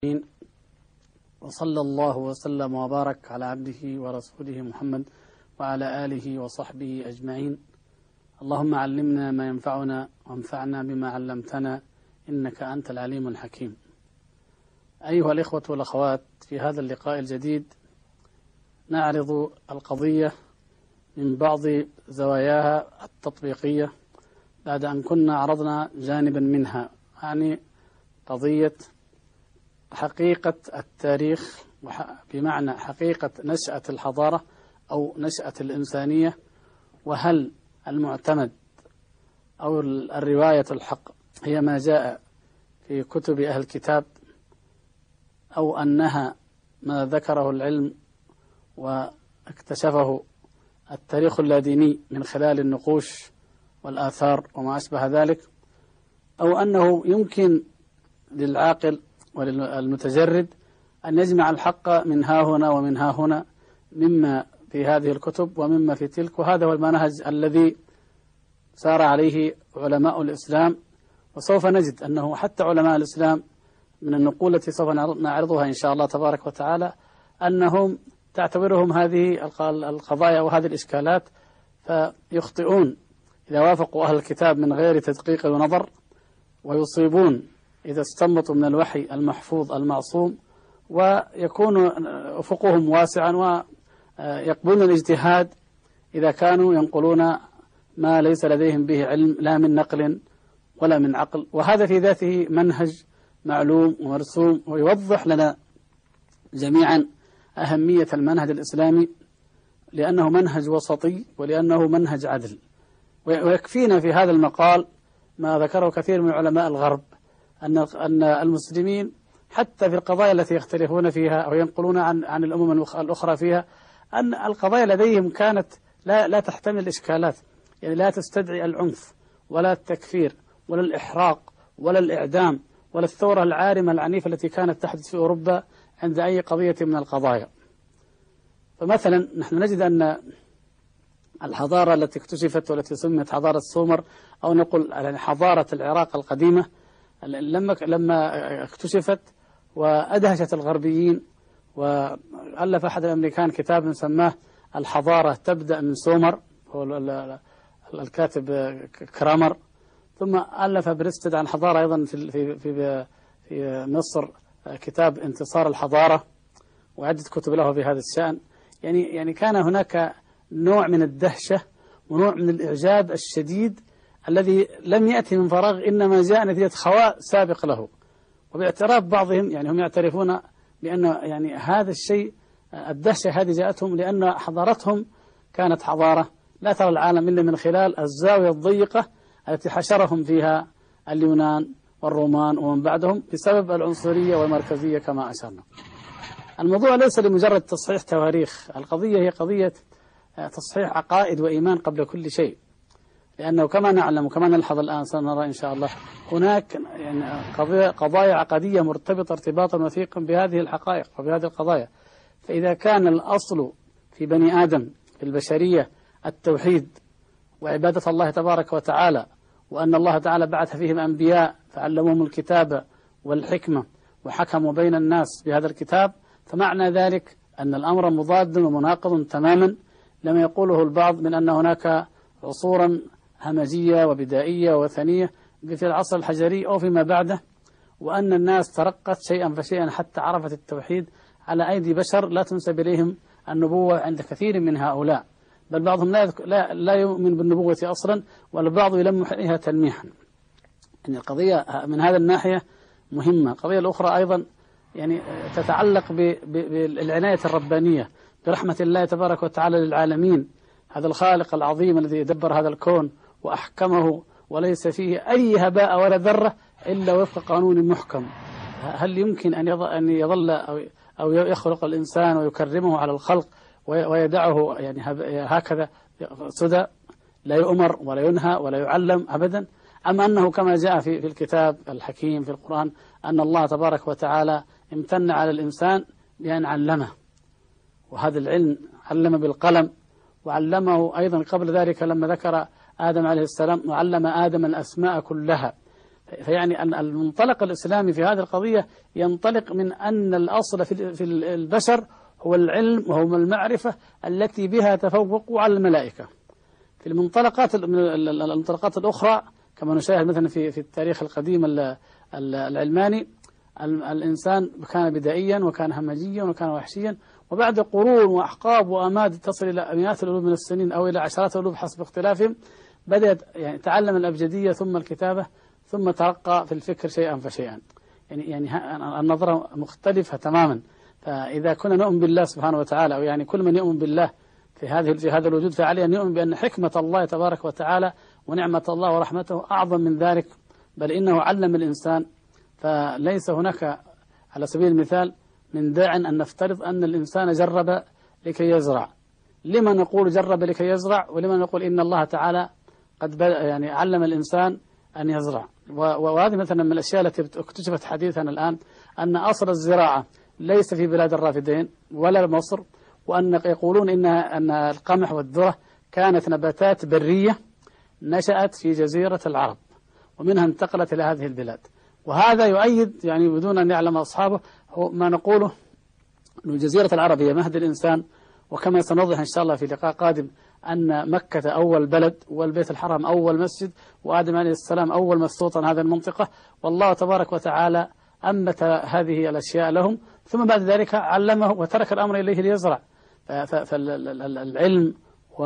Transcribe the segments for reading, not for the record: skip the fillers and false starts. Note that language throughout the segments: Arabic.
وصلى الله وسلم وبارك على عبده ورسوله محمد وعلى آله وصحبه أجمعين. اللهم علمنا ما ينفعنا وانفعنا بما علمتنا إنك أنت العليم الحكيم. أيها الإخوة والأخوات، في هذا اللقاء الجديد نعرض القضية من بعض زواياها التطبيقية بعد أن كنا عرضنا جانبا منها، يعني قضية حقيقة التاريخ بمعنى حقيقة نشأة الحضارة أو نشأة الإنسانية، وهل المعتمد أو الرواية الحق هي ما جاء في كتب أهل الكتاب، أو أنها ما ذكره العلم واكتشفه التاريخ اللاديني من خلال النقوش والآثار وما أشبه ذلك، أو أنه يمكن للعاقل وللمتجرد أن يجمع الحق من ها هنا ومن ها هنا مما في هذه الكتب ومما في تلك. وهذا هو المنهج الذي سار عليه علماء الإسلام، وسوف نجد أنه حتى علماء الإسلام من النقول التي سوف نعرضها إن شاء الله تبارك وتعالى أنهم تعتبرهم هذه القضايا وهذه الإشكالات، فيخطئون إذا وافقوا أهل الكتاب من غير تدقيق ونظر، ويصيبون إذا استنبطوا من الوحي المحفوظ المعصوم، ويكون أفقهم واسعا ويقبلون الاجتهاد إذا كانوا ينقلون ما ليس لديهم به علم لا من نقل ولا من عقل. وهذا في ذاته منهج معلوم ومرسوم، ويوضح لنا جميعا أهمية المنهج الإسلامي، لأنه منهج وسطي ولأنه منهج عدل. ويكفينا في هذا المقال ما ذكره كثير من علماء الغرب، أن المسلمين حتى في القضايا التي يختلفون فيها أو ينقلون عن الأمم الأخرى فيها، أن القضايا لديهم كانت لا تحتمل إشكالات، يعني لا تستدعي العنف ولا التكفير ولا الإحراق ولا الإعدام ولا الثورة العارمة العنيفة التي كانت تحدث في أوروبا عند أي قضية من القضايا. فمثلا نحن نجد أن الحضارة التي اكتشفت والتي سميت حضارة سومر، أو نقول حضارة العراق القديمة، لما اكتشفت وأدهشت الغربيين، وألف أحد الأمريكان كتاب سماه الحضارة تبدأ من سومر، هو الكاتب كرامر. ثم ألف بريستد عن حضارة أيضا في مصر كتاب انتصار الحضارة، وعدة كتب له في هذا الشأن. يعني كان هناك نوع من الدهشة ونوع من الإعجاب الشديد الذي لم يأتي من فراغ، إنما جاء نتيجة خواء سابق له. وباعتراف بعضهم، يعني هم يعترفون بأن يعني هذا الشيء الدهشة هذه جاءتهم لأن حضارتهم كانت حضارة لا ترى العالم إلا من خلال الزاوية الضيقة التي حشرهم فيها اليونان والرومان ومن بعدهم بسبب العنصرية والمركزية كما أشرنا. الموضوع ليس لمجرد تصحيح تواريخ، القضية هي قضية تصحيح عقائد وإيمان قبل كل شيء، لأنه كما نعلم وكما نلحظ الآن سنرى إن شاء الله هناك يعني قضايا عقدية مرتبطة ارتباطا وثيقا بهذه الحقائق وبهذه القضايا. فإذا كان الأصل في بني آدم في البشرية التوحيد وعبادة الله تبارك وتعالى، وأن الله تعالى بعث فيهم أنبياء فعلموهم الكتاب والحكمة وحكموا بين الناس بهذا الكتاب، فمعنى ذلك أن الأمر مضاد ومناقض تماما لما يقوله البعض من أن هناك عصورا همجية وبدائية وثنية في العصر الحجري أو فيما بعده، وأن الناس ترقت شيئا فشيئا حتى عرفت التوحيد على أيدي بشر لا تنسب إليهم النبوة عند كثير من هؤلاء، بل بعضهم لا يؤمن بالنبوة أصلا، والبعض يلمح إليها تلميحا. يعني القضية من هذا الناحية مهمة. القضية الأخرى أيضا يعني تتعلق بالعناية الربانية برحمة الله تبارك وتعالى للعالمين، هذا الخالق العظيم الذي يدبر هذا الكون وأحكمه وليس فيه أي هباء ولا ذرة إلا وفق قانون محكم. هل يمكن أن يظل أو يخلق الإنسان ويكرمه على الخلق ويدعه يعني هكذا سدى لا يؤمر ولا ينهى ولا يعلم أبدا؟ أم أنه كما جاء في الكتاب الحكيم في القرآن أن الله تبارك وتعالى امتن على الإنسان بأن علمه، وهذا العلم علم بالقلم، وعلمه أيضا قبل ذلك لما ذكر آدم عليه السلام وعلم آدم الأسماء كلها. فيعني أن المنطلق الإسلامي في هذه القضية ينطلق من أن الأصل في البشر هو العلم وهو المعرفة التي بها تفوقوا على الملائكة. في المنطلقات الأخرى كما نشاهد مثلا في التاريخ القديم العلماني، الإنسان كان بدائيا وكان همجيا وكان وحشيا، وبعد قرون وأحقاب وأماد تصل إلى مئات الألوف من السنين أو إلى عشرات الألوف حسب اختلافهم، بدأت يعني تعلم الأبجدية ثم الكتابة ثم ترقى في الفكر شيئا فشيئا. يعني النظرة مختلفة تماما. فإذا كنا نؤمن بالله سبحانه وتعالى، أو يعني كل من يؤمن بالله في هذا الوجود، فعليه أن يؤمن بأن حكمة الله تبارك وتعالى ونعمة الله ورحمته أعظم من ذلك، بل إنه علم الإنسان. فليس هناك على سبيل المثال من داع أن نفترض أن الإنسان جرب لكي يزرع. لما نقول جرب لكي يزرع، ولما نقول إن الله تعالى قد يعني علم الإنسان أن يزرع. وهذه مثلا من الأشياء التي اكتشفت حديثا الآن، أن أصل الزراعة ليس في بلاد الرافدين ولا مصر، وأن يقولون أن القمح والذرة كانت نباتات برية نشأت في جزيرة العرب ومنها انتقلت إلى هذه البلاد. وهذا يؤيد يعني بدون أن يعلم أصحابه هو ما نقوله، أن جزيرة العرب هي مهد الإنسان. وكما سنوضح إن شاء الله في لقاء قادم أن مكة أول بلد والبيت الحرام أول مسجد وآدم عليه السلام أول مستوطن هذه المنطقة، والله تبارك وتعالى أنبت هذه الأشياء لهم، ثم بعد ذلك علمه وترك الأمر إليه ليزرع. فالعلم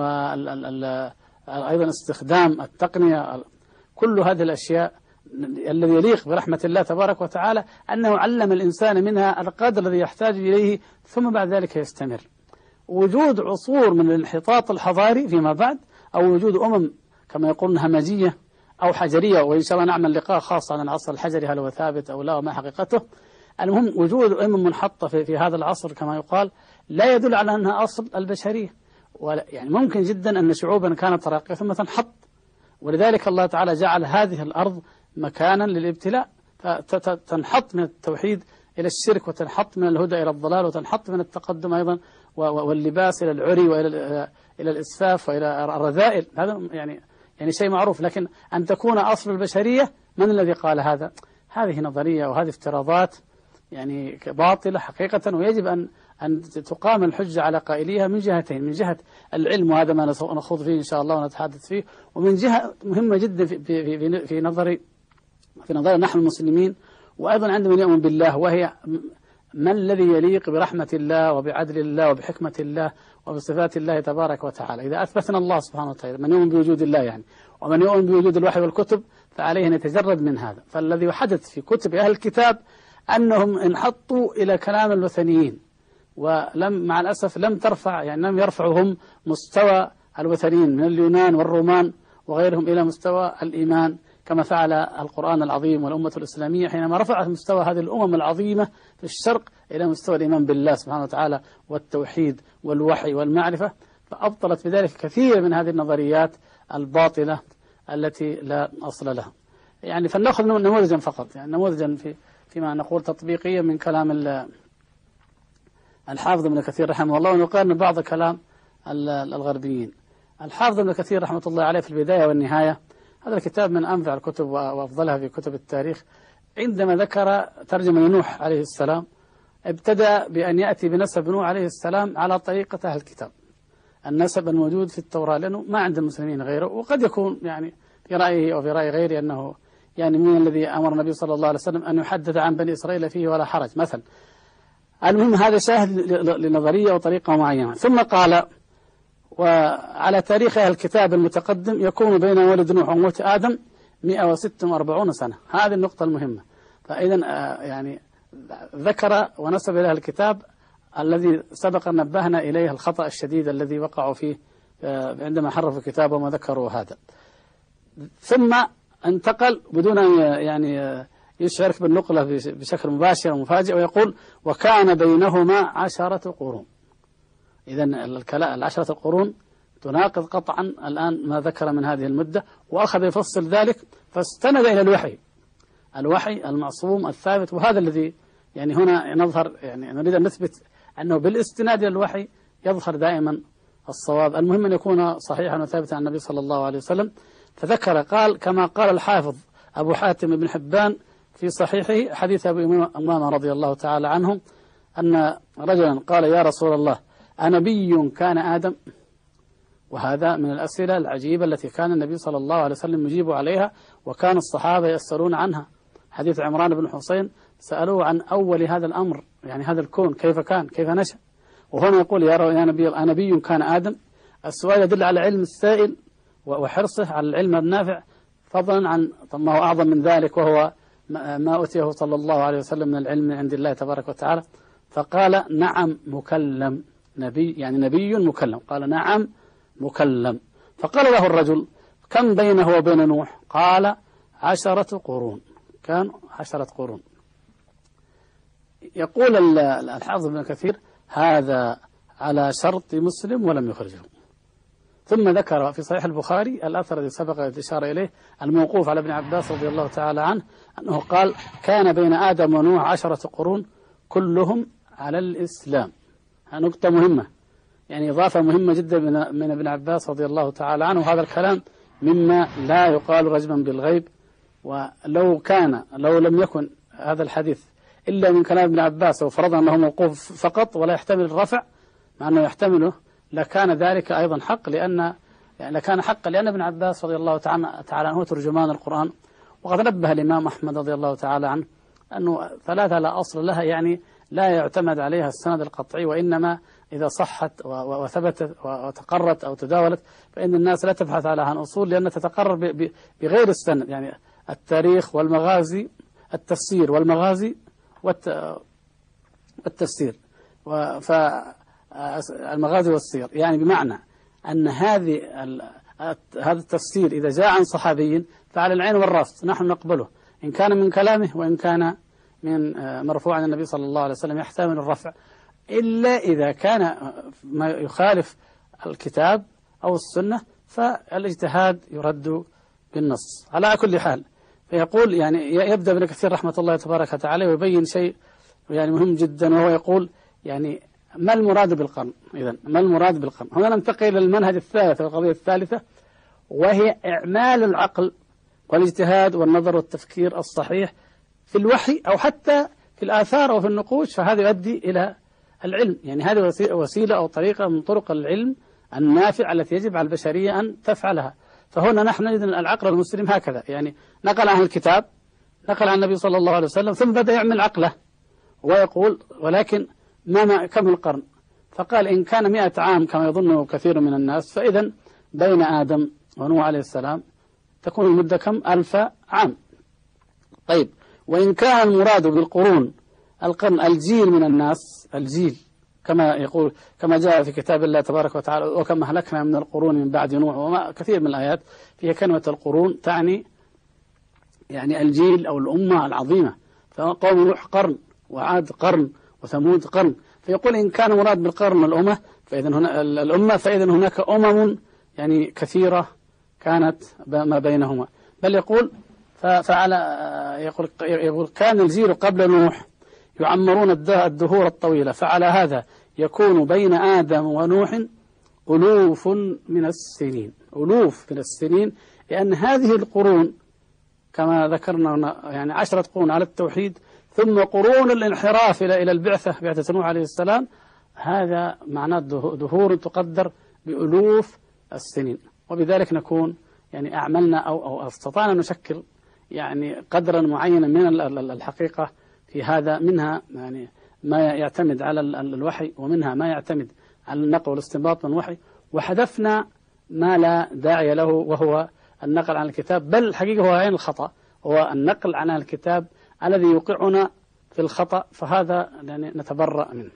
وأيضا استخدام التقنية، كل هذه الأشياء الذي يليق برحمة الله تبارك وتعالى أنه علم الإنسان منها القدر الذي يحتاج إليه، ثم بعد ذلك يستمر. وجود عصور من الانحطاط الحضاري فيما بعد، أو وجود أمم كما يقولون همجية أو حجرية، وإن شاء الله نعمل لقاء خاص عن العصر الحجري هل هو ثابت أو لا وما حقيقته. المهم وجود أمم منحطة في هذا العصر كما يقال لا يدل على أنها أصل البشرية. يعني ممكن جدا أن شعوبا كانت راقية ثم تنحط، ولذلك الله تعالى جعل هذه الأرض مكانا للابتلاء، فتنحط من التوحيد إلى الشرك، وتنحط من الهدى إلى الضلال، وتنحط من التقدم أيضا واللباس إلى العري وإلى الإسفاف وإلى الرذائل. هذا يعني شيء معروف. لكن أن تكون أصل البشرية، من الذي قال هذا؟ هذه نظرية وهذه افتراضات يعني باطلة حقيقة، ويجب أن تقام الحجة على قائليها من جهتين: من جهة العلم، وهذا ما نخوض فيه إن شاء الله ونتحدث فيه، ومن جهة مهمة جدا في نظري نحن المسلمين، وأيضا عند من يؤمن بالله، وهي ما الذي يليق برحمة الله وبعدل الله وبحكمة الله وبصفات الله تبارك وتعالى. إذا أثبتنا الله سبحانه وتعالى، من يؤمن بوجود الله يعني، ومن يؤمن بوجود الوحي والكتب، فعليه أن يتجرد من هذا. فالذي يحدث في كتب أهل الكتاب أنهم انحطوا إلى كلام الوثنيين، مع الأسف لم يرفعوا هم مستوى الوثنيين من اليونان والرومان وغيرهم إلى مستوى الإيمان، كما فعل القرآن العظيم والأمة الإسلامية حينما رفعت مستوى هذه الأمم العظيمة في الشرق إلى مستوى الإيمان بالله سبحانه وتعالى والتوحيد والوحي والمعرفة، فأبطلت بذلك كثير من هذه النظريات الباطلة التي لا أصل لها. يعني فلنأخذ نموذجا فقط، يعني نموذجا فيما نقول تطبيقيا من كلام الحافظ ابن كثير رحمه الله، ونقارن بعض كلام الغربيين. الحافظ ابن كثير رحمة الله عليه في البداية والنهاية، هذا الكتاب من أنفع الكتب وأفضلها في كتب التاريخ، عندما ذكر ترجمة نوح عليه السلام ابتدأ بأن يأتي بنسب نوح عليه السلام على طريقة أهل الكتاب، النسب الموجود في التوراة، لأنه ما عند المسلمين غيره. وقد يكون يعني في رأيه أو في رأي غيره أنه يعني من الذي أمر النبي صلى الله عليه وسلم أن يحدث عن بني إسرائيل فيه ولا حرج مثلا. المهم هذا شاهد لنظرية وطريقة معينة. ثم قال: وعلى تاريخ أهل الكتاب المتقدم يكون بين ولد نوح وموت آدم 146 سنة. هذه النقطة المهمة. فإذا يعني ذكر ونسب إلى الكتاب الذي سبق أن نبهنا إليه الخطأ الشديد الذي وقعوا فيه عندما حرفوا كتابهم وذكروا هذا. ثم انتقل بدون أن يعني يشعرك بالنقلة بشكل مباشر ومفاجئ، ويقول: وكان بينهما 10 قرون. إذن 10 قرون تناقض قطعا الآن ما ذكر من هذه المدة، وأخذ يفصل ذلك، فاستند إلى الوحي المعصوم الثابت. وهذا الذي يعني هنا نظهر، يعني نريد أن نثبت أنه بالاستناد إلى الوحي يظهر دائما الصواب. المهم أن يكون صحيحا وثابتا عن النبي صلى الله عليه وسلم. فذكر قال: كما قال الحافظ أبو حاتم بن حبان في صحيحه حديث أبي أمامة رضي الله تعالى عنه أن رجلا قال يا رسول الله أنبي كان آدم؟ وهذا من الأسئلة العجيبة التي كان النبي صلى الله عليه وسلم يجيب عليها، وكان الصحابة يسألون عنها. حديث عمران بن حسين سألوه عن أول هذا الأمر، يعني هذا الكون كيف كان، كيف نشأ. وهنا يقول يا نبي أنبي كان آدم؟ السؤال يدل على علم السائل وحرصه على العلم النافع، فضلا عن ما هو أعظم من ذلك، وهو ما أتيه صلى الله عليه وسلم من العلم عند الله تبارك وتعالى. فقال نعم مكلم، نبي يعني نبي مكلم. قال نعم مكلم. فقال له الرجل كم بينه وبين نوح؟ قال 10 قرون. كان 10 قرون. يقول الحافظ ابن كثير هذا على شرط مسلم ولم يخرجه. ثم ذكر في صحيح البخاري الأثر الذي سبق الإشارة إليه الموقوف على ابن عباس رضي الله تعالى عنه أنه قال كان بين آدم ونوح 10 قرون كلهم على الإسلام. نقطة مهمة، يعني إضافة مهمة جدا من ابن عباس رضي الله تعالى عنه. وهذا الكلام مما لا يقال رجما بالغيب. ولو لم يكن هذا الحديث إلا من كلام ابن عباس وفرضنا أنه موقوف فقط ولا يحتمل الرفع، مع أنه يحتمله، لكان ذلك أيضا حق، لكان حقا لأن ابن عباس رضي الله تعالى عنه هو ترجمان القرآن. وقد نبه الإمام أحمد رضي الله تعالى عنه أنه 3 لا أصل لها، يعني لا يعتمد عليها السند القطعي، وإنما إذا صحت وثبتت وتقرت أو تداولت فإن الناس لا تبحث على عن أصول، لأنها تتقرر بغير السند، يعني التاريخ والمغازي، التفسير والمغازي والتفسير، فالمغازي والسير، يعني بمعنى أن هذا التفسير إذا جاء عن صحابي فعلى العين والرأس نحن نقبله، إن كان من كلامه وإن كان من مرفوع عن النبي صلى الله عليه وسلم يحتمل الرفع، إلا إذا كان ما يخالف الكتاب أو السنة فالاجتهاد يرد بالنص. على كل حال فيقول، يعني يبدأ ابن كثير رحمة الله تبارك وتعالى ويبين شيء يعني مهم جدا، وهو يقول يعني ما المراد بالقرن؟ إذن ما المراد بالقرن؟ هنا ننتقل إلى المنهج الثالث والقضية الثالثة، وهي إعمال العقل والاجتهاد والنظر والتفكير الصحيح في الوحي أو حتى في الآثار أو في النقوش، فهذا يؤدي إلى العلم. يعني هذه وسيلة أو طريقة من طرق العلم النافع التي يجب على البشرية أن تفعلها. فهنا نحن نجد العقل المسلم هكذا، يعني نقل عن الكتاب، نقل عن النبي صلى الله عليه وسلم، ثم بدأ يعمل عقله ويقول ولكن كم القرن؟ فقال إن كان 100 عام كما يظنه كثير من الناس، فإذا بين آدم ونوح عليه السلام تكون المدة كم؟ 1000 عام. طيب، وإن كان المراد بالقرون القرن الجيل من الناس، الجيل كما جاء في كتاب الله تبارك وتعالى وكما أهلكنا من القرون من بعد نوح، وما كثير من الآيات فيها كلمة القرون تعني يعني الجيل أو الأمة العظيمة. فقوم نوح قرن، وعاد قرن، وثمود قرن. فيقول إن كان مراد بالقرن الأمة فإذا هناك أمم يعني كثيرة كانت ما بينهما. بل يقول يقول كان الجيل قبل نوح يعمرون الدهور الطويلة، فعلى هذا يكون بين آدم ونوح ألوف من السنين، ألوف من السنين، لأن هذه القرون كما ذكرنا يعني 10 قرون على التوحيد، ثم قرون الانحراف إلى بعثة نوح عليه السلام، هذا معناه دهور تقدر بألوف السنين. وبذلك نكون يعني أعملنا أو استطعنا أن نشكل يعني قدرا معينا من الحقيقة في هذا، منها يعني ما يعتمد على الوحي، ومنها ما يعتمد على النقل والاستنباط من الوحي، وحذفنا ما لا داعي له وهو النقل عن الكتاب. بل الحقيقة هو عين الخطأ، هو النقل عن الكتاب الذي يوقعنا في الخطأ، فهذا يعني نتبرأ منه.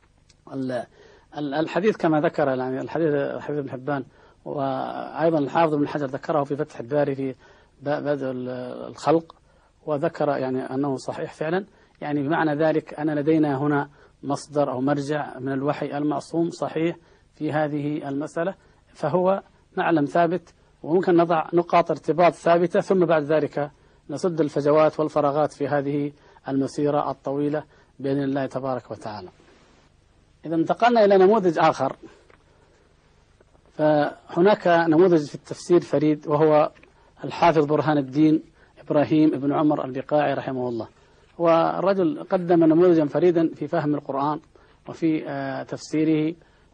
الحديث كما ذكر يعني الحديث ابن حبان، وأيضا الحافظ ابن حجر ذكره في فتح الباري في بدء الخلق، وذكر يعني أنه صحيح فعلا. يعني بمعنى ذلك أن لدينا هنا مصدر أو مرجع من الوحي المعصوم صحيح في هذه المسألة، فهو معلم ثابت، وممكن نضع نقاط ارتباط ثابتة، ثم بعد ذلك نسد الفجوات والفراغات في هذه المسيرة الطويلة بإذن الله تبارك وتعالى. إذا انتقلنا إلى نموذج آخر، فهناك نموذج في التفسير فريد، وهو الحافظ برهان الدين إبراهيم بن عمر البقاعي رحمه الله. والرجل قدم نموذجا فريدا في فهم القرآن وفي تفسيره،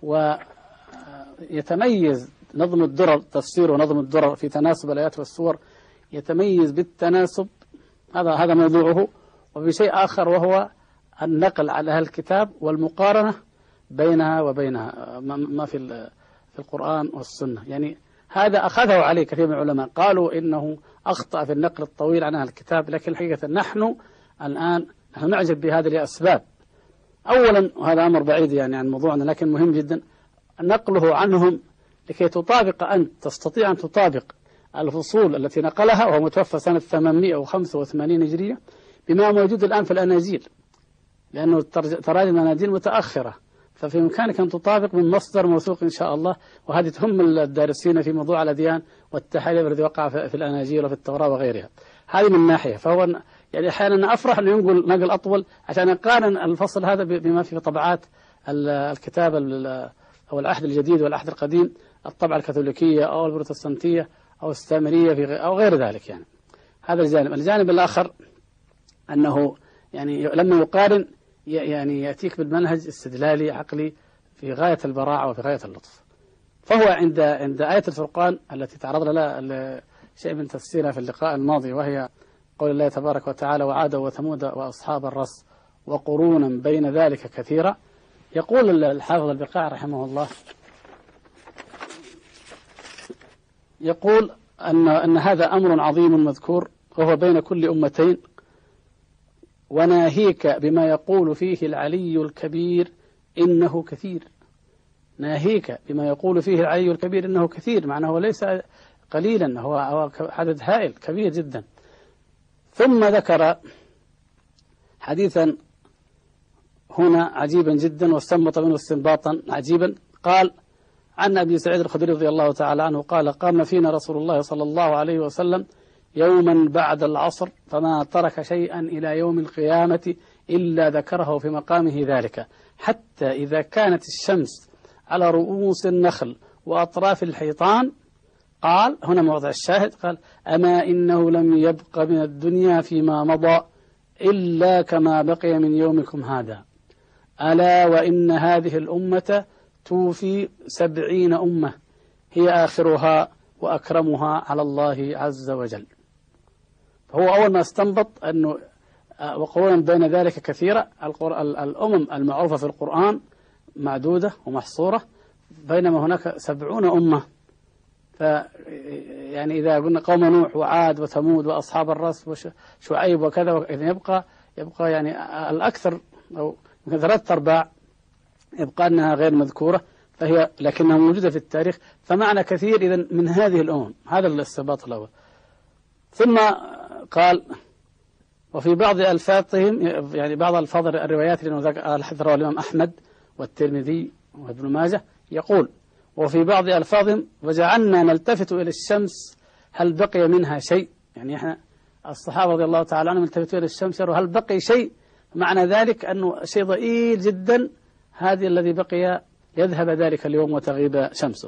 ويتميز نظم الدرر، تفسير ونظم الدرر في تناسب الآيات والسور، يتميز بالتناسب، هذا موضوعه، وبشيء آخر وهو النقل على أهل الكتاب والمقارنة بينها وبينها ما في القرآن والسنة. يعني هذا أخذه عليه كثير من العلماء، قالوا إنه أخطأ في النقل الطويل عن أهل الكتاب، لكن الحقيقة نحن الآن نعجب بهذا لأسباب. أولا، وهذا أمر بعيد يعني عن موضوعنا لكن مهم جدا، نقله عنهم لكي تطابق أنت، تستطيع أن تطابق الفصول التي نقلها، وهو متوفى سنة 885 هجرية، بما موجود الآن في الأناجيل، لأنه تراجم الأناجيل متأخرة، ففي إمكانك أن تطابق من مصدر موثوق إن شاء الله. وهذه تهم الدارسين في موضوع الأديان والتحريف الذي وقع في الأناجيل وفي التوراة وغيرها. هذه من ناحية. فهو يعني أحيانا أفرح أن ينقل نقل أطول عشان أقارن الفصل هذا بما في طبعات الكتاب أو العهد الجديد والعهد القديم، الطبعة الكاثوليكية أو البروتستانتية أو السامرية أو غير ذلك. يعني هذا الجانب. الجانب الآخر أنه يعني لما يقارن يعني يأتيك بالمنهج استدلالي عقلي في غاية البراعة وفي غاية اللطف. فهو عند آية الفرقان التي تعرض لها شيء من تفسيرها في اللقاء الماضي، وهي قول الله تبارك وتعالى: وعاد وثمود وأصحاب الرس وقرونا بين ذلك كثيرا. يقول الحافظ البقاعي رحمه الله، يقول أن هذا أمر عظيم مذكور، وهو بين كل أمتين، وناهيك بما يقول فيه العلي الكبير إنه كثير. ناهيك بما يقول فيه العلي الكبير إنه كثير، معناه هو ليس قليلا، هو عدد هائل كبير جدا. ثم ذكر حديثا هنا عجيبا جدا، واستنبط منه استنباطا عجيبا. قال عن أبي سعيد الخدري رضي الله تعالى عنه قال: قام فينا رسول الله صلى الله عليه وسلم يوما بعد العصر، فما ترك شيئا إلى يوم القيامة إلا ذكره في مقامه ذلك، حتى إذا كانت الشمس على رؤوس النخل وأطراف الحيطان، قال، هنا موضع الشاهد، قال: أما إنه لم يبق من الدنيا فيما مضى إلا كما بقي من يومكم هذا، ألا وإن هذه الأمة توفي 70 أمة هي آخرها وأكرمها على الله عز وجل. فهو أول ما استنبط أنه وقرونا بين ذلك كثيرة، الأمم المعروفة في القرآن معدودة ومحصورة، بينما هناك 70 أمة. يعني إذا قلنا قوم نوح وعاد وثمود وأصحاب الرس وشعيب وكذا، إذا يبقى يعني الأكثر أو 3/4 يبقى أنها غير مذكورة، فهي لكنها موجودة في التاريخ، فمعنى كثير إذن من هذه الأمم. هذا الاستنباط الأول. ثم قال: وفي بعض ألفاظهم، يعني بعض ألفاظ الروايات لأنه حذره الإمام أحمد والترمذي وابن ماجه، يقول: وفي بعض ألفاظهم: وجعلنا نلتفت إلى الشمس هل بقي منها شيء. يعني احنا الصحابة رضي الله تعالى عنهم التفتوا إلى الشمس هل بقي شيء، معنى ذلك أنه شيء ضئيل جدا، هذا الذي بقي يذهب ذلك اليوم وتغيب شمسه.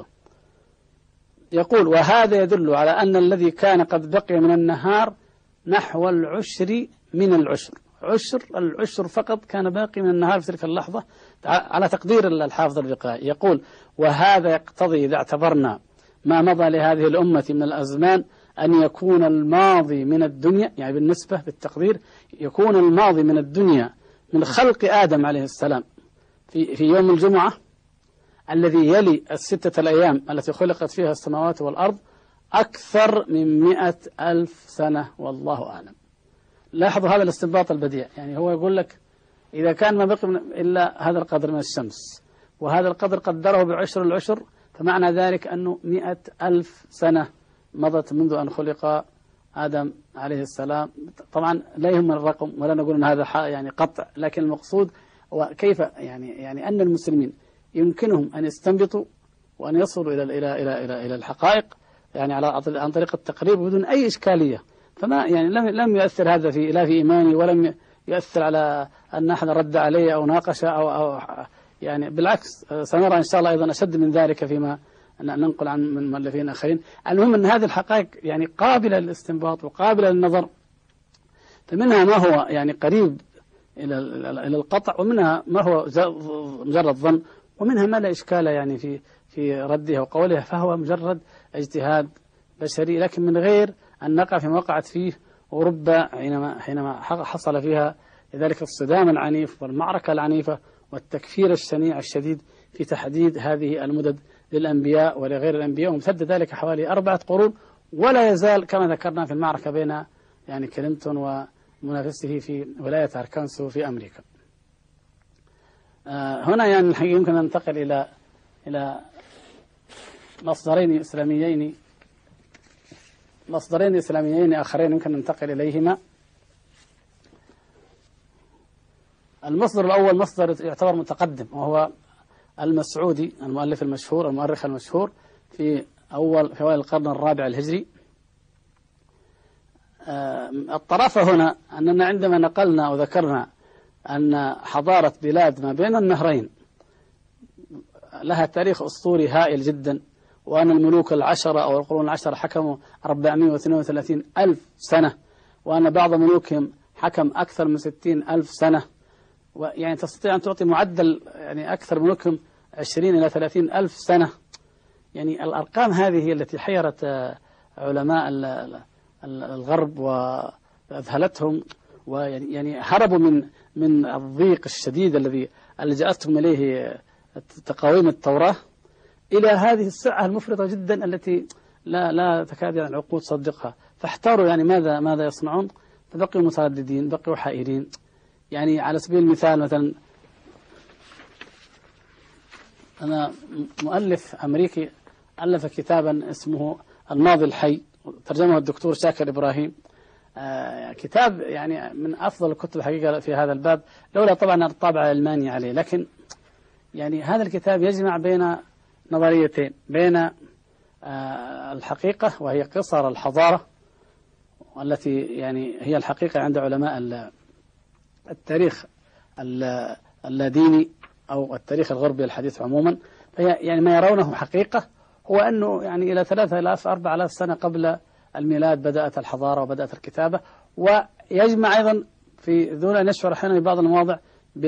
يقول: وهذا يدل على أن الذي كان قد بقي من النهار نحو العشر من العشر، العشر فقط كان باقي من النهار في تلك اللحظة، على تقدير الحافظ البقاعي. يقول: وهذا يقتضي إذا اعتبرنا ما مضى لهذه الأمة من الأزمان أن يكون الماضي من الدنيا، يعني بالنسبة بالتقدير يكون الماضي من الدنيا من خلق آدم عليه السلام في يوم الجمعة الذي يلي 6 الأيام التي خلقت فيها السماوات والأرض أكثر من 100,000 سنة، والله أعلم. لاحظوا هذا الاستنباط البديع، يعني هو يقول لك إذا كان ما بقي إلا هذا القدر من الشمس، وهذا القدر قدره بعشر العشر، فمعنى ذلك أنه 100,000 سنة مضت منذ أن خلق آدم عليه السلام. طبعا لا يهم الرقم ولا نقول أن هذا يعني قطع، لكن المقصود وكيف يعني أن المسلمين يمكنهم أن يستنبطوا وأن يصلوا إلى الحقائق يعني عن طريق التقريب بدون أي إشكالية. فما يعني لم يؤثر هذا لا في إيماني، ولم يؤثر على أن أحد رد عليه أو ناقش أو يعني بالعكس، سنرى إن شاء الله أيضا أشد من ذلك فيما ننقل عن من مؤلفين آخرين. المهم أن هذه الحقائق يعني قابلة للاستنباط وقابلة للنظر، فمنها ما هو يعني قريب إلى القطع، ومنها ما هو مجرد ظن، ومنها ما لا إشكال يعني في رده وقوله، فهو مجرد اجتهاد بشري، لكن من غير أن نقع فيما وقعت فيه أوروبا حينما حصل فيها لذلك الصدام العنيف والمعركة العنيفة والتكفير الشنيع الشديد في تحديد هذه المدد للأنبياء ولغير الأنبياء، وامتد ذلك حوالي 4 قرون، ولا يزال كما ذكرنا في المعركة بين يعني كلينتون ومنافسه في ولاية أركانسو في أمريكا. هنا يعني الحقيقة يمكن أن ننتقل إلى مصدرين إسلاميين آخرين يمكن أن ننتقل إليهما. المصدر الأول مصدر يعتبر متقدم، وهو المسعودي المؤلف المشهور المؤرخ المشهور في أوائل القرن الرابع الهجري. الطرافة هنا أننا عندما نقلنا وذكرنا أن حضارة بلاد ما بين النهرين لها تاريخ أسطوري هائل جدا، وأن الملوك 10 أو القرون 10 حكموا 432 ألف سنة، وأن بعض ملوكهم حكم أكثر من 60 ألف سنة، ويعني تستطيع أن تعطي معدل يعني أكثر ملوكهم 20 إلى 30 ألف سنة. يعني الأرقام هذه هي التي حيرت علماء الغرب وأذهلتهم، ويعني هربوا من الضيق الشديد الذي ألجأتهم إليه تقاويم التوراة إلى هذه السعة المفرطة جدا التي لا تكاد يعني العقول تصدقها، فاحتاروا يعني ماذا يصنعون، فبقوا مترددين، بقوا حائرين. يعني على سبيل المثال مثلا أنا مؤلف أمريكي ألف كتابا اسمه الماضي الحي، ترجمه الدكتور شاكر إبراهيم. كتاب يعني من أفضل الكتب الحقيقة في هذا الباب، لولا طبعا الطابع الألماني عليه، لكن يعني هذا الكتاب يجمع بين نظريتين، بين الحقيقة وهي قصر الحضارة والتي يعني هي الحقيقة عند علماء التاريخ اللاديني أو التاريخ الغربي الحديث عموما. فهي يعني ما يرونه حقيقة هو أنه يعني إلى 3000 4000 سنة قبل الميلاد بدأت الحضارة وبدأت الكتابة، ويجمع أيضا في دون أن يشعر أحيانا في بعض المواضع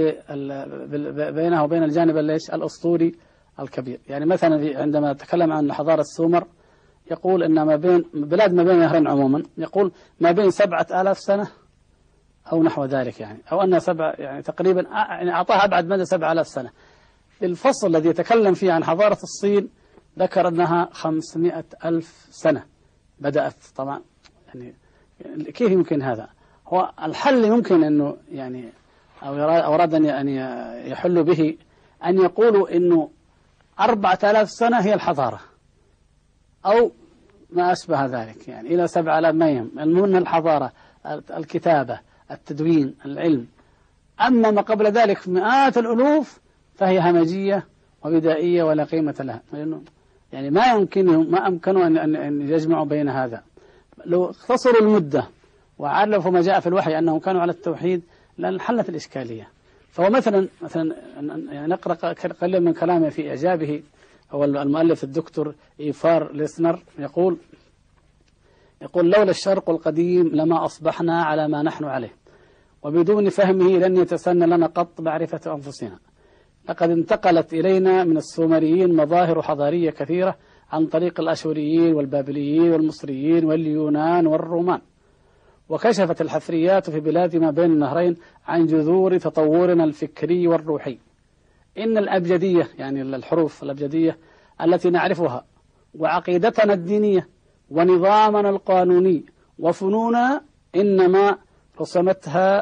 بينه وبين الجانب الأسطوري الكبير. يعني مثلا عندما تكلم عن حضارة السومر يقول إن ما بين بلاد ما بين النهرين عموما، يقول ما بين 7000 سنة أو نحو ذلك، يعني أو أن يعني تقريبا يعني أعطاها أبعد مدى 7000 سنة. الفصل الذي يتكلم فيه عن حضارة الصين ذكر أنها 500,000 سنة بدأت. طبعا يعني كيف يمكن هذا؟ هو الحل يمكن أنه يعني أو أراد أن يحل به أن يقولوا أنه 4000 سنة هي الحضارة أو ما أشبه ذلك، يعني إلى 7000 ما يهم، المهم الحضارة، الكتابة، التدوين، العلم. أما ما قبل ذلك مئات الألوف فهي همجية وبدائية ولا قيمة لها، لأنه يعني ما أمكنوا أن يجمعوا بين هذا. لو اختصروا المدة وعرفوا ما جاء في الوحي أنهم كانوا على التوحيد لانحلت الإشكالية. فهو مثلا يعني نقرأ قليلا من كلامه في إعجابه، هو المؤلف الدكتور إيفار ليسنر يقول لولا الشرق القديم لما أصبحنا على ما نحن عليه، وبدون فهمه لن يتسنى لنا قط معرفة أنفسنا. لقد انتقلت إلينا من السومريين مظاهر حضارية كثيرة عن طريق الأشوريين والبابليين والمصريين واليونان والرومان، وكشفت الحفريات في بلاد ما بين النهرين عن جذور تطورنا الفكري والروحي. إن الأبجدية يعني الحروف الأبجدية التي نعرفها وعقيدتنا الدينية ونظامنا القانوني وفنوننا إنما رسمتها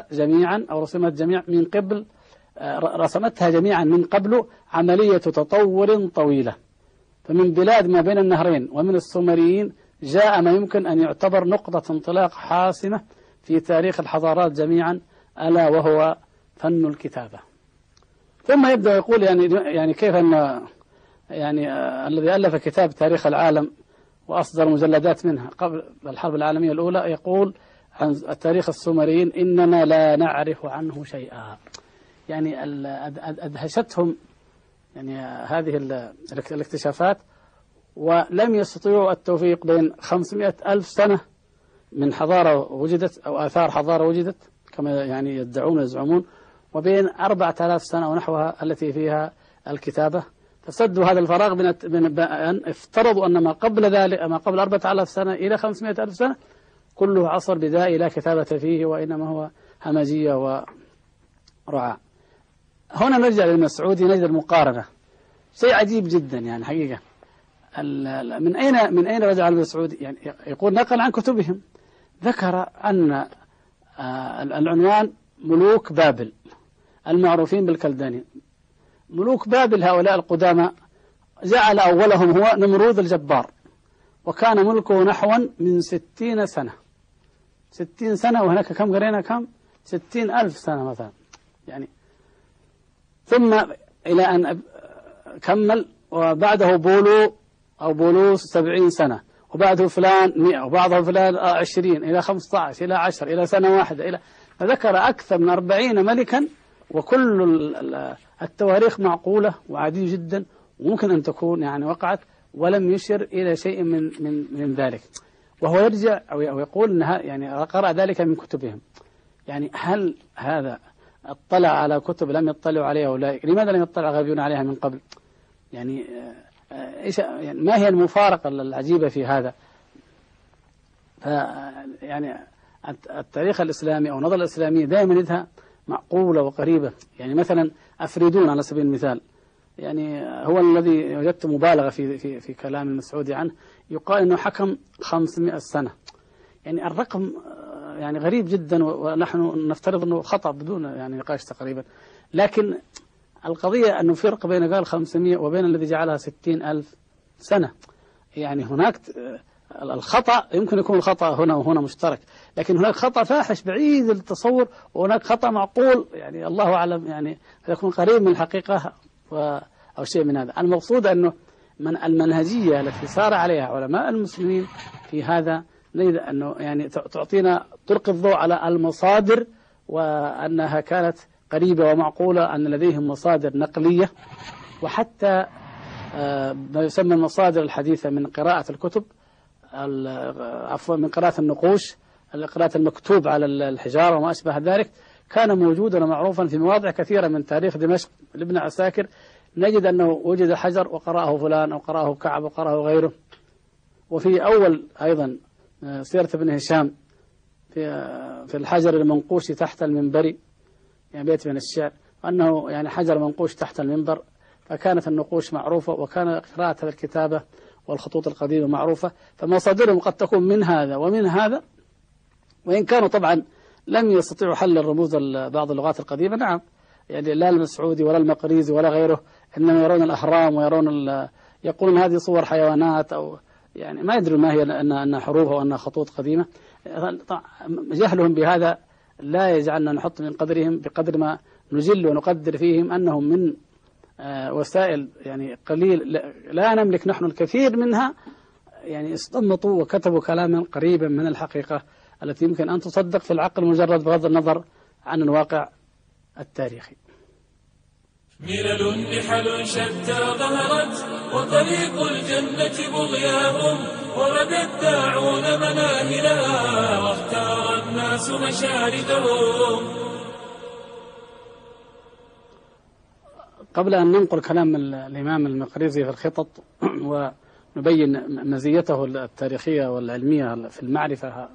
جميعا من قبل عملية تطور طويلة. فمن بلاد ما بين النهرين ومن السومريين جاء ما يمكن أن يعتبر نقطة انطلاق حاسمة في تاريخ الحضارات جميعا، ألا وهو فن الكتابة. ثم يبدأ يقول يعني كيف أن يعني الذي ألف كتاب تاريخ العالم وأصدر مجلدات منها قبل الحرب العالمية الأولى يقول عن تاريخ السومريين إننا لا نعرف عنه شيئا. يعني أدهشتهم يعني هذه الاكتشافات، ولم يستطيعوا التوفيق بين 500,000 سنة من حضارة وجدت أو آثار حضارة وجدت كما يعني يدعون ويزعمون، وبين 4000 سنة ونحوها التي فيها الكتابة. فسدوا هذا الفراغ أن افترضوا أن ما قبل ذلك، ما قبل 4000 سنة إلى 500,000 سنة كله عصر بدائي لا كتابة فيه، وإنما هو همجية ورعاة. هنا نرجع للمسعودي نجد المقارنة، شيء عجيب جدا يعني حقيقة. من أين رجع المسعودي؟ يعني يقول نقل عن كتبهم، ذكر أن العنوان ملوك بابل المعروفين بالكلداني. ملوك بابل هؤلاء القدامى جعل أولهم هو نمرود الجبار، وكان ملكه نحوا من 60 سنة. 60 سنة، وهناك كم قرينا كم؟ 60,000 سنة مثلا يعني. ثم إلى أن كمل، وبعده بولو أو بولوس 70 سنة، وبعده فلان 100، وبعده فلان 20 إلى 15 إلى 10 إلى سنة واحدة إلى، فذكر أكثر من 40 ملكا، وكل التواريخ معقولة وعادية جدا، وممكن أن تكون يعني وقعت، ولم يشر إلى شيء من ذلك. وهو يرجع أو يقول أنها يعني قرأ ذلك من كتبهم. يعني هل هذا اطلع على كتب لم يطلعوا عليها أولئك؟ لماذا لم يطلع غابون عليها من قبل؟ يعني إيش يعني ما هي المفارقة العجيبة في هذا؟ يعني التاريخ الإسلامي أو النظرة الإسلامية دائما يدها معقولة وقريبة. يعني مثلا أفريدون على سبيل المثال، يعني هو الذي وجدت مبالغة في كلام المسعودي عنه، يقال أنه حكم 500 سنة. يعني الرقم يعني غريب جدا، ونحن نفترض أنه خطأ بدون يعني نقاش تقريبا. لكن القضية أنه فرق بين قال 500 وبين الذي جعلها 60,000 سنة. يعني هناك الخطأ يمكن يكون الخطأ هنا وهنا مشترك، لكن هناك خطأ فاحش بعيد التصور، وهناك خطأ معقول يعني الله أعلم يعني يكون قريب من الحقيقة أو شيء من هذا. المقصود أنه من المنهجية التي سار عليها علماء المسلمين في هذا، نجد أنه يعني تعطينا تلقي الضوء على المصادر، وأنها كانت قريبة ومعقولة، أن لديهم مصادر نقلية، وحتى ما يسمى المصادر الحديثة من قراءة الكتب، عفوا من قراءة النقوش، قراءة المكتوب على الحجارة وما أشبه ذلك، كان موجودا ومعروفا في مواضع كثيرة من تاريخ دمشق لابن عساكر. نجد أنه وجد حجر وقرأه فلان أو قرأه كعب وقرأه غيره. وفي أول أيضا سيرة ابن هشام في الحجر المنقوش تحت المنبر، يعني بيت من الشعر، أنه يعني حجر منقوش تحت المنبر، فكانت النقوش معروفة، وكان قراءة الكتابة والخطوط القديمة معروفة. فمصادرهم قد تكون من هذا ومن هذا، وإن كانوا طبعا لم يستطيعوا حل الرموز بعض اللغات القديمة. نعم، يعني لا المسعودي ولا المقريزي ولا غيره إنما يرون الأهرام ويرون يقولون هذه صور حيوانات، أو يعني ما يدرون ما هي أنها حروف أو أنها خطوط قديمة. جهلهم بهذا لا يجعلنا نحط من قدرهم بقدر ما نجل ونقدر فيهم أنهم من وسائل يعني قليل لا نملك نحن الكثير منها، يعني استنبطوا وكتبوا كلاما قريبا من الحقيقة التي يمكن أن تصدق في العقل المجرد بغض النظر عن الواقع التاريخي. ملل نحل شتى ظهرت، وطريق الجنة بغياهم، ورد الداعون مناهلها، واختار الناس مشاردهم. قبل أن ننقل كلام الإمام المقريزي في الخطط ونبين مزيته التاريخية والعلمية في المعرفة،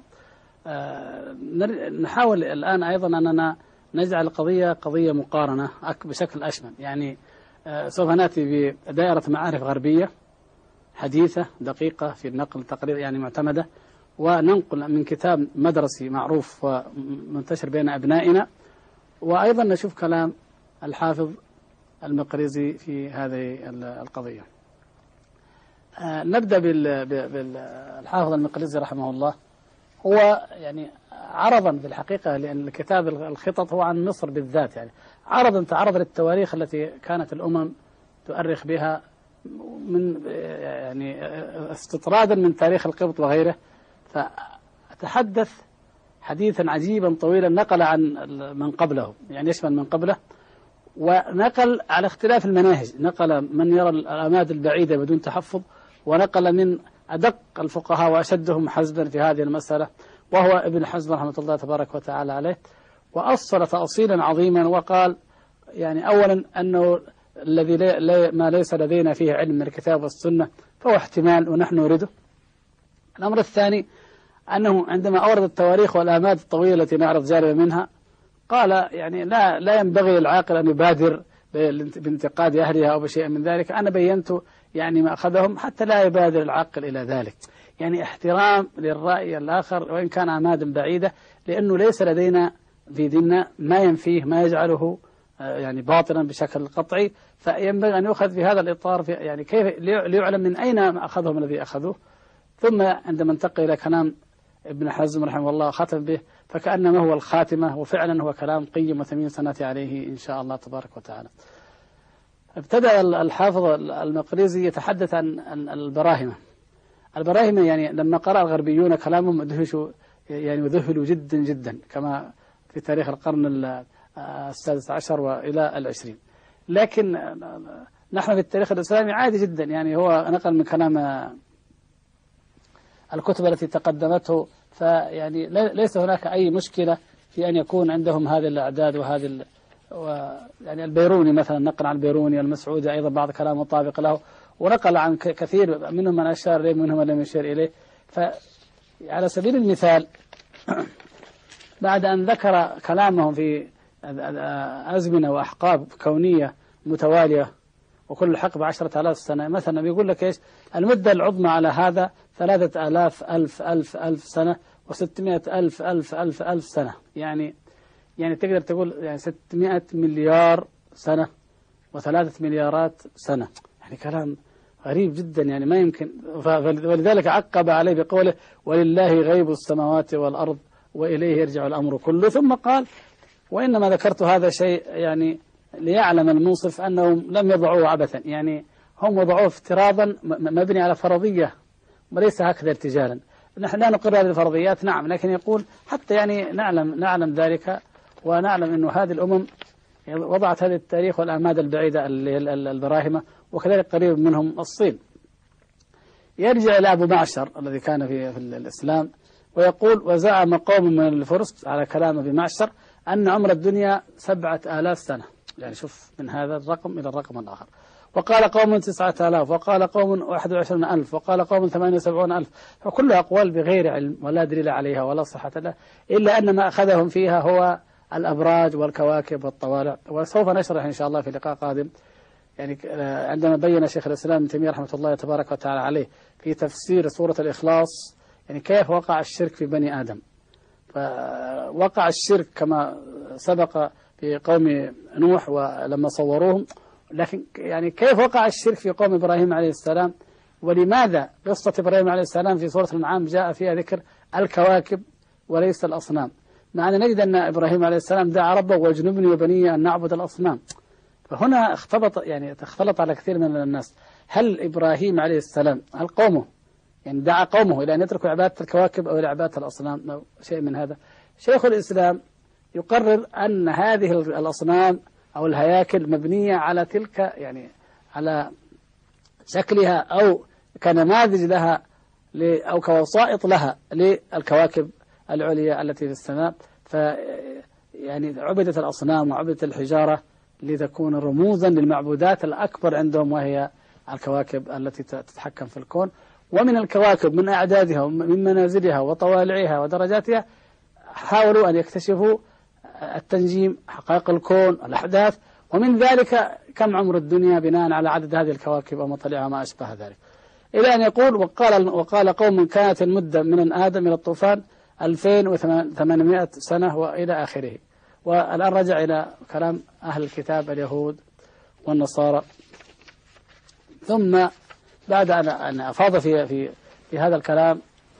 نحاول الآن أيضا أننا نجعل قضية مقارنة بشكل أشمل. يعني سوف نأتي بدائرة معارف غربية حديثة دقيقة في النقل تقرير يعني معتمدة، وننقل من كتاب مدرسي معروف ومنتشر بين أبنائنا، وأيضا نشوف كلام الحافظ المقريزي في هذه القضية. نبدأ بالحافظ المقريزي رحمه الله. هو يعني عرضا في الحقيقة، لأن الكتاب الخطط هو عن مصر بالذات، يعني تعرض للتواريخ التي كانت الأمم تؤرخ بها من يعني استطرادا من تاريخ القبط وغيره. فتحدث حديثا عجيبا طويلا نقل عن من قبله، يعني يشمل من قبله، ونقل على اختلاف المناهج، نقل من يرى الأماد البعيدة بدون تحفظ، ونقل من أدق الفقهاء وأشدهم حزبا في هذه المسألة، وهو ابن حزم رحمة الله تبارك وتعالى عليه، وأصل تأصيلا عظيما وقال يعني أولا أنه الذي ما ليس لدينا فيه علم من الكتاب والسنة فهو احتمال ونحن نريده. الأمر الثاني أنه عندما أورد التواريخ والآماد الطويلة التي نعرض جانبا منها قال يعني لا ينبغي للعاقل أن يبادر بانتقاد أهلها أو بشيء من ذلك. أنا بينت يعني ما أخذهم حتى لا يبادر العاقل إلى ذلك، يعني احترام للرأي الآخر وإن كان أمادا بعيدة، لأنه ليس لدينا في ديننا ما ينفيه ما يجعله يعني باطلا بشكل قطعي، فينبغي أن يؤخذ في هذا الإطار في يعني كيف ليعلم من أين أخذهم الذي أخذوه. ثم عندما انتقل إلى كلام ابن حزم رحمه الله ختم به فكأنما هو الخاتمة، وفعلا هو كلام قيم وثمين سنأتي عليه إن شاء الله تبارك وتعالى. ابتدأ الحافظ المقريزي يتحدث عن البراهمة. البراهمة يعني لما قرأ الغربيون كلامهم ادهشوا يعني وذهلوا جدا جدا كما في تاريخ القرن السادس عشر وإلى العشرين، لكن نحن في التاريخ الإسلامي عادي جدا، يعني هو نقل من كلام الكتب التي تقدمته، فيعني ليس هناك أي مشكلة في أن يكون عندهم هذه الأعداد وهذه يعني البيروني مثلا نقل عن البيروني، المسعودي أيضا بعض كلام مطابق له، ونقل عن كثير منهم من أشار إليه منهم من لم يشير إليه. فعلى سبيل المثال بعد أن ذكر كلامهم في أزمنة وأحقاب كونية متوالية وكل حقب 10,000 سنة مثلا، بيقول لك إيش المدة العظمى على هذا 3,000 ألف سنة و600,000 سنة، يعني تقدر تقول يعني 600 مليار سنة و3 مليارات سنة، يعني كلام غريب جدا يعني ما يمكن. ولذلك عقب عليه بقوله ولله غيب السماوات والأرض وإليه يرجع الأمر كله، ثم قال وإنما ذكرت هذا شيء يعني ليعلم المنصف أنهم لم يضعوه عبثا، يعني هم وضعوه افتراضا مبني على فرضية وليس هكذا ارتجالا. نحن لا نقر هذه الفرضيات نعم، لكن يقول حتى يعني نعلم ذلك ونعلم أنه هذه الأمم وضعت هذا التاريخ والأماد البعيدة البراهمة، وكذلك قريب منهم الصين. يرجع إلى أبو معشر الذي كان في الإسلام ويقول وزعم قوم من الفرس على كلام أبي معشر أن عمر الدنيا 7,000 سنة، يعني شوف من هذا الرقم إلى الرقم الآخر. وقال قوم 9,000 وقال قوم 21,000 وقال قوم 78,000، فكلها أقوال بغير علم ولا دليل عليها ولا صحة لها، إلا أن ما أخذهم فيها هو الأبراج والكواكب والطوالع. وسوف نشرح إن شاء الله في لقاء قادم يعني عندما بين شيخ الإسلام ابن تيمية رحمة الله تبارك وتعالى عليه في تفسير سورة الإخلاص يعني كيف وقع الشرك في بني آدم. فوقع الشرك كما سبق في قوم نوح ولما صوروهم، لكن يعني كيف وقع الشرك في قوم إبراهيم عليه السلام، ولماذا قصة إبراهيم عليه السلام في سورة الأنعام جاء فيها ذكر الكواكب وليس الأصنام، مع أن نجد أن إبراهيم عليه السلام دعا ربه واجنبني وبني أن نعبد الأصنام. فهنا اختلط على كثير من الناس، هل إبراهيم عليه السلام هل قومه يعني دعا قومه إلى أن يتركوا عبادة الكواكب أو إلى عبادة الأصنام أو شيء من هذا؟ شيخ الإسلام يقرر أن هذه الأصنام أو الهياكل مبنية على تلك يعني على شكلها أو كنماذج لها أو كوسائط لها للكواكب العليا التي في السماء. يعني عبدت الأصنام وعبدت الحجارة لتكون رموزا للمعبودات الأكبر عندهم، وهي الكواكب التي تتحكم في الكون. ومن الكواكب من أعدادها ومن منازلها وطوالعها ودرجاتها حاولوا أن يكتشفوا التنجيم، حقائق الكون، الأحداث، ومن ذلك كم عمر الدنيا بناء على عدد هذه الكواكب ومطلعها وما أشبه ذلك، إلى أن يقول وقال قوم كانت المدة من آدم إلى الطوفان 2800 سنة وإلى آخره. والآن رجع إلى كلام أهل الكتاب اليهود والنصارى. ثم بعد أن أفاض في هذا الكلام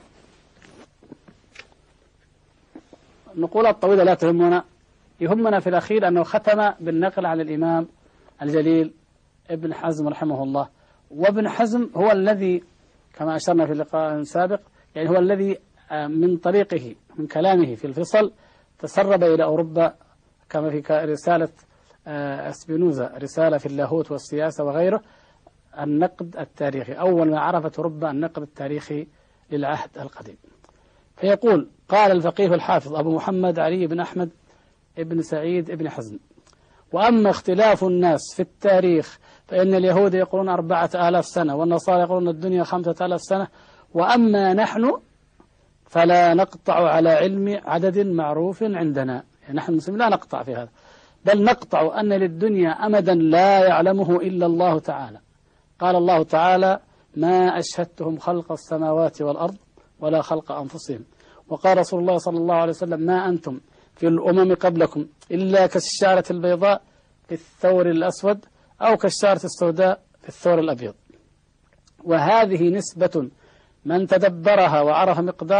النقولات الطويلة لا تهمنا، يهمنا في الأخير أنه ختم بالنقل عن الإمام الجليل ابن حزم رحمه الله. وابن حزم هو الذي كما أشرنا في اللقاء السابق يعني هو الذي من طريقه من كلامه في الفصل تسرب إلى أوروبا، كما في رسالة اسبينوزا رسالة في اللاهوت والسياسة وغيره، النقد التاريخي. أول ما عرفت أوروبا النقد التاريخي للعهد القديم. فيقول: قال الفقيه الحافظ أبو محمد علي بن أحمد بن سعيد بن حزم: وأما اختلاف الناس في التاريخ فإن اليهود يقولون 4000 سنة والنصارى يقولون الدنيا 5000 سنة، وأما نحن فلا نقطع على علم عدد معروف عندنا. يعني نحن المسلمين لا نقطع في هذا، بل نقطع أن للدنيا أمدا لا يعلمه إلا الله تعالى. قال الله تعالى: ما أشهدتهم خلق السماوات والأرض ولا خلق أنفسهم. وقال رسول الله صلى الله عليه وسلم: ما أنتم في الأمم قبلكم إلا كالشعرة البيضاء في الثور الأسود أو كالشعرة السوداء في الثور الأبيض. وهذه نسبة من تدبرها وعرف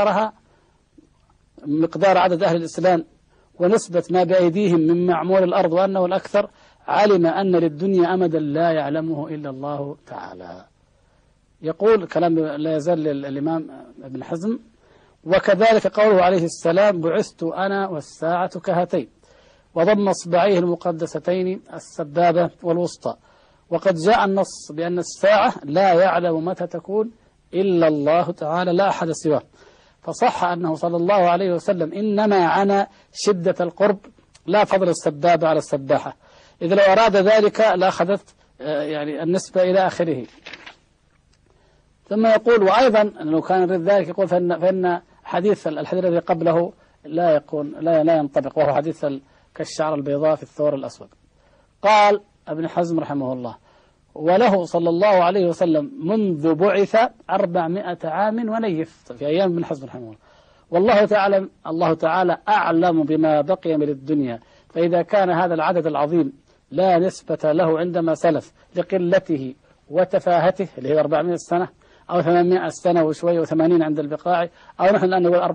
مقدار عدد أهل الإسلام ونسبة ما بأيديهم من معمول الأرض وأنه الأكثر، علم أن للدنيا أمدا لا يعلمه إلا الله تعالى. يقول كلام لا يزال الإمام ابن حزم: وكذلك قوله عليه السلام: بعثت أنا والساعة كهاتين، وضم اصبعيه المقدستين السبابة والوسطى. وقد جاء النص بأن الساعة لا يعلم متى تكون إلا الله تعالى لا أحد سواه، فصح أنه صلى الله عليه وسلم إنما عنا شدة القرب لا فضل السبابة على السباحة، إذا لو أراد ذلك لأخذت يعني النسبة إلى آخره. ثم يقول: وأيضا لو كان ذلك يقول فإن الحديث الذي قبله لا ينطبق، وهو حديث كالشعر البيضاء في الثور الأسود. قال ابن حزم رحمه الله: وله صلى الله عليه وسلم منذ بعث 400 عام ونيف، في أيام ابن حزم رحمه الله. الله تعالى أعلم بما بقي من الدنيا، فإذا كان هذا العدد العظيم لا نسبة له عندما سلف لقلته وتفاهته اللي هي 400 سنة أو 800 سنة وشوية و80 عند البقاع، أو نحن الآن نقول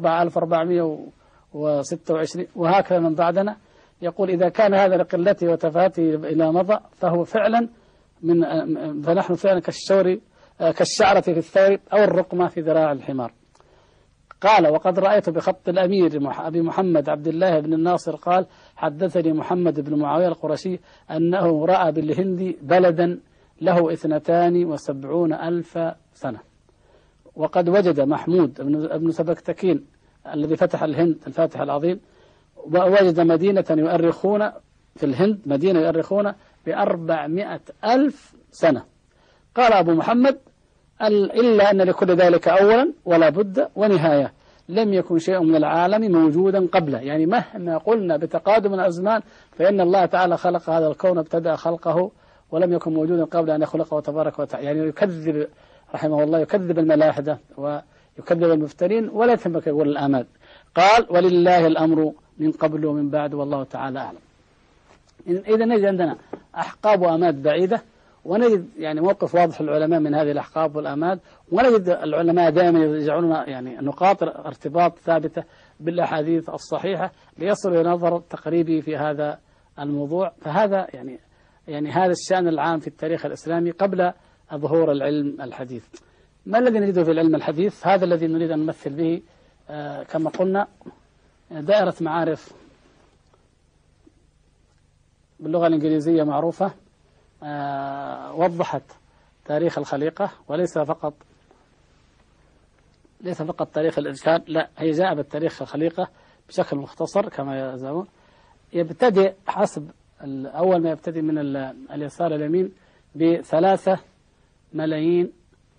4426 وهكذا من بعدنا. يقول: إذا كان هذا لقلته وتفاهته إلى مضى فهو فعلا فنحن فعلا كالشعرة في الثور أو الرقمة في ذراع الحمار. قال: وقد رأيت بخط الأمير أبي محمد عبد الله بن الناصر قال: حدثني محمد بن معاوية القرشي أنه رأى بالهند بلدا له 72,000 سنة. وقد وجد محمود بن سبكتكين الذي فتح الهند الفاتح العظيم، ووجد مدينة يؤرخون في الهند مدينة يؤرخون ب400,000 سنة. قال أبو محمد: إلا أن لكل ذلك أولا ولا بد ونهاية، لم يكن شيء من العالم موجودا قبله. يعني مهما قلنا بتقادم الأزمان فإن الله تعالى خلق هذا الكون، ابتدأ خلقه ولم يكن موجودا قبل أن يخلقه تبارك وتعالى. يعني يكذب رحمه الله، يكذب الملاحدة ويكذب المفترين ولا يتمك يقول الآمال. قال: ولله الأمر من قبل ومن بعد والله تعالى أعلم. إذا نجد عندنا أحقاب وآماد بعيدة، ونجد يعني موقف واضح العلماء من هذه الأحقاب والآماد، ونجد العلماء دائما يجعلون يعني نقاط ارتباط ثابتة بالأحاديث الصحيحة ليصلوا إلى نظر تقريبي في هذا الموضوع. فهذا يعني هذا الشأن العام في التاريخ الإسلامي قبل ظهور العلم الحديث. ما الذي نريده في العلم الحديث؟ هذا الذي نريد أن نمثل به كما قلنا دائرة معارف باللغة الإنجليزية معروفة، وضحت تاريخ الخليقة، وليس فقط تاريخ الإنسان، لا، هي جاء بالتاريخ الخليقة بشكل مختصر كما يزعمون. يبتدئ حسب أول ما يبتدئ من اليسار اليمين ب3 ملايين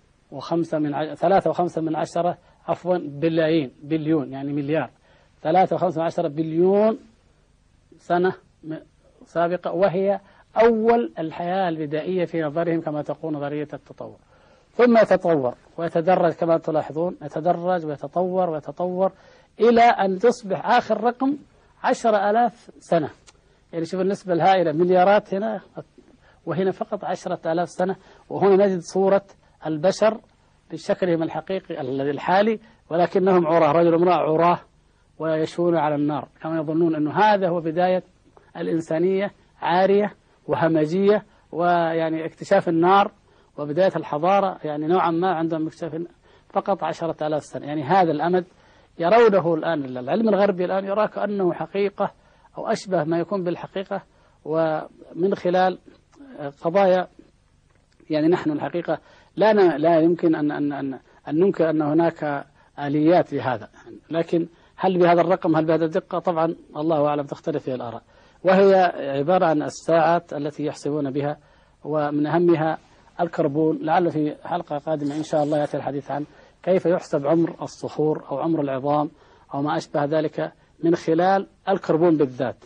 و5 بليون يعني مليار، 3.5 بليون سنة سابقة، وهي أول الحياة البدائية في نظرهم كما تقول نظرية التطور. ثم يتطور ويتدرج كما تلاحظون، يتدرج ويتطور إلى أن تصبح آخر رقم 10,000 سنة. يعني شوف النسبة الهائلة، مليارات هنا وهنا فقط 10,000 سنة. وهنا نجد صورة البشر بشكلهم الحقيقي الذي الحالي، ولكنهم عراه، رجل امرأة عراه ويشون على النار، كما يظنون أنه هذا هو بداية الإنسانية، عارية وهمجية، ويعني اكتشاف النار وبداية الحضارة يعني نوعا ما عندهم اكتشاف فقط 10,000 سنة. يعني هذا الأمد يرونه الآن العلم الغربي الآن يراه كأنه حقيقة أو أشبه ما يكون بالحقيقة، ومن خلال قضايا يعني نحن الحقيقة لا يمكن أن ننكر أن هناك آليات لهذا، لكن هل بهذا الرقم، هل بهذا الدقة؟ طبعا الله أعلم، تختلف فيها الآراء. وهي عبارة عن الساعات التي يحسبون بها، ومن أهمها الكربون. لعل في حلقة قادمة إن شاء الله يأتي الحديث عن كيف يحسب عمر الصخور أو عمر العظام أو ما أشبه ذلك من خلال الكربون بالذات.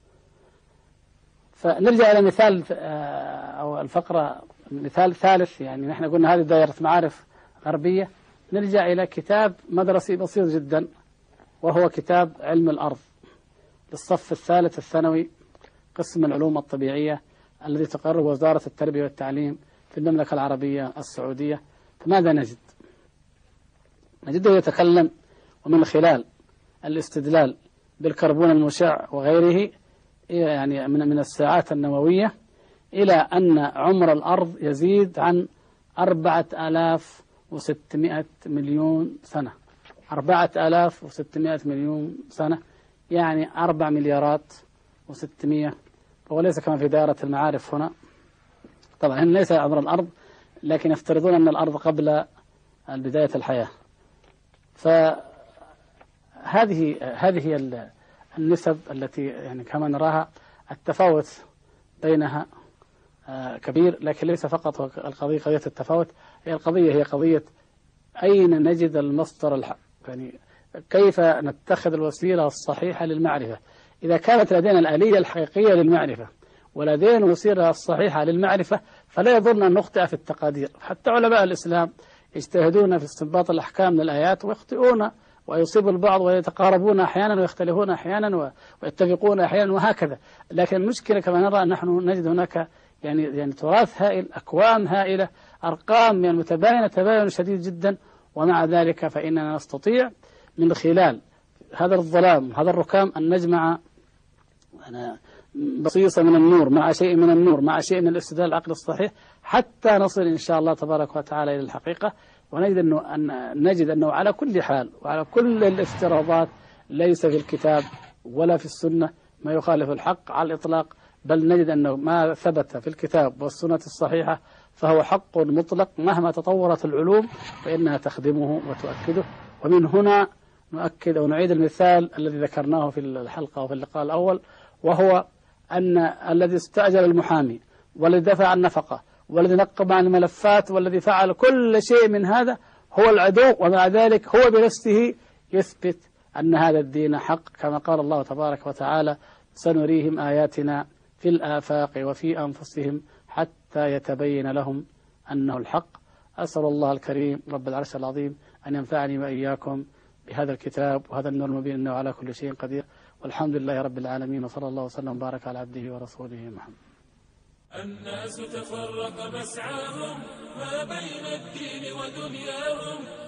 فنرجع إلى مثال أو الفقرة، مثال ثالث. يعني نحن قلنا هذه دائرة معارف غربية. نرجع إلى كتاب مدرسي بسيط جدا، وهو كتاب علم الأرض للصف الثالث الثانوي، قسم العلوم الطبيعية، الذي تقرره وزارة التربية والتعليم في المملكة العربية السعودية. فماذا نجد؟ نجده يتكلم ومن خلال الاستدلال بالكربون المشع وغيره، يعني من الساعات النووية، إلى أن عمر الأرض يزيد عن 4600 مليون سنة. 4600 مليون سنة، يعني 4 مليارات و600. وليس كما في دائرة المعارف هنا، طبعا هنا ليس عمر الأرض، لكن يفترضون أن الأرض قبل بداية الحياة. فهذه هي النسب التي يعني كما نراها التفاوت بينها كبير، لكن ليس فقط القضية قضية التفاوت، هي قضية أين نجد المصدر الحق، يعني كيف نتخذ الوسيلة الصحيحة للمعرفة. إذا كانت لدينا الآلية الحقيقية للمعرفة ولدينا الوسيلة الصحيحة للمعرفة، فلا يضرنا أن نخطئ في التقادير. حتى علماء الإسلام يجتهدون في استنباط الأحكام من الآيات ويخطئون، ويصيب البعض، ويتقاربون أحيانا ويختلفون أحيانا ويتفقون أحيانا وهكذا. لكن المشكلة كما نرى نحن نجد هناك يعني تراث هائل، أكوام هائلة، أرقام يعني متباينة تباين شديد جدا. ومع ذلك فإننا نستطيع من خلال هذا الظلام، هذا الركام، أن نجمع بصيصة من النور مع شيء من النور مع شيء من الاستدلال العقل الصحيح، حتى نصل إن شاء الله تبارك وتعالى إلى الحقيقة. ونجد أنه على كل حال وعلى كل الافتراضات ليس في الكتاب ولا في السنة ما يخالف الحق على الإطلاق، بل نجد أنه ما ثبت في الكتاب والسنة الصحيحة فهو حق مطلق، مهما تطورت العلوم فإنها تخدمه وتؤكده. ومن هنا نؤكد أو نعيد المثال الذي ذكرناه في الحلقة وفي اللقاء الأول، وهو أن الذي استأجر المحامي والذي دفع النفقة والذي نقب عن الملفات والذي فعل كل شيء من هذا هو العدو، ومع ذلك هو بنفسه يثبت أن هذا الدين حق، كما قال الله تبارك وتعالى: سنريهم آياتنا في الآفاق وفي أنفسهم حتى يتبين لهم أنه الحق. أسأل الله الكريم رب العرش العظيم أن ينفعني وإياكم بهذا الكتاب وهذا النور المبين، إنه على كل شيء قدير، والحمد لله رب العالمين، وصلى الله وسلم وبارك على عبده ورسوله محمد. الناس تفرق مسعاهم ما بين الدين ودنياهم.